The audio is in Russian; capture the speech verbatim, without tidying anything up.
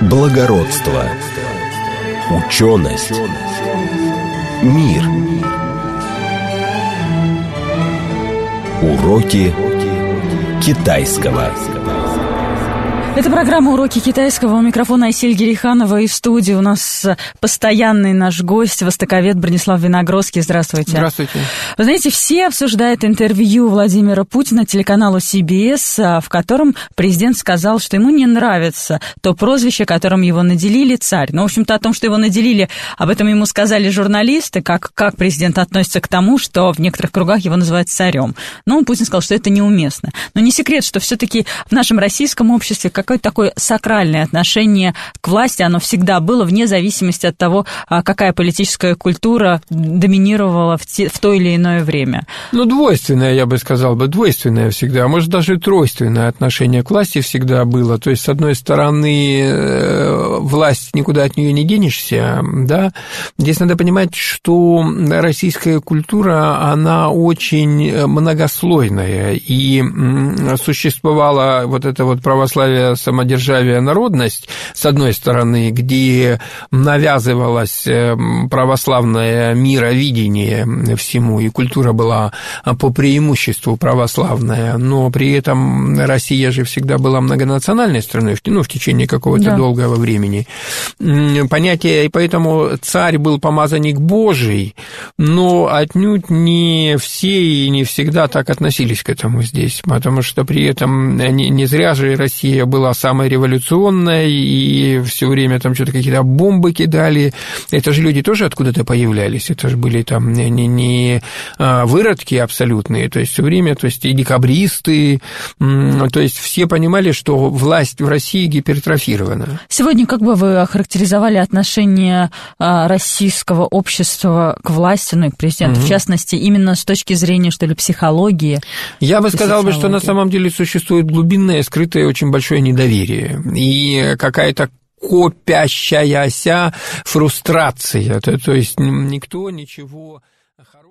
благородство, ученость, мир. Уроки китайского. Это программа «Уроки китайского». У микрофона Айсель Гериханова, и в студии у нас постоянный наш гость, востоковед Бронислав Виногродский. Здравствуйте. Здравствуйте. Вы знаете, все обсуждают интервью Владимира Путина телеканалу си би эс, в котором президент сказал, что ему не нравится то прозвище, которым его наделили, царь. Ну, в общем-то, о том, что его наделили, об этом ему сказали журналисты, как, как президент относится к тому, что в некоторых кругах его называют царем. Но Путин сказал, что это неуместно. Но не секрет, что все-таки в нашем российском обществе какое-то такое сакральное отношение к власти, оно всегда было, вне зависимости от того, какая политическая культура доминировала в, те, в то или иное время. Ну, двойственное, я бы сказал бы, двойственное всегда, а может, даже тройственное отношение к власти всегда было. То есть, с одной стороны, власть, никуда от нее не денешься, да. Здесь надо понимать, что российская культура, она очень многослойная, и существовало вот это вот православие, самодержавие, народность, с одной стороны, где навязывалось православное мировидение всему, и культура была по преимуществу православная, но при этом Россия же всегда была многонациональной страной, ну, в течение какого-то да. долгого времени. Понятие, и поэтому царь был помазанник Божий, но отнюдь не все и не всегда так относились к этому здесь, потому что при этом не, не зря же Россия была самая революционная, и все время там что-то какие-то бомбы кидали. Это же люди тоже откуда-то появлялись, это же были там не, не выродки абсолютные, то есть все время, то есть и декабристы, то есть все понимали, что власть в России гипертрофирована. Сегодня как бы вы охарактеризовали отношение российского общества к власти, ну и к президенту, угу. в частности, именно с точки зрения, что ли, психологии? Я бы сказал, бы, что на самом деле существует глубинное, скрытое, очень большое недоверие и какая-то копящаяся фрустрация, то, то есть никто ничего хорошего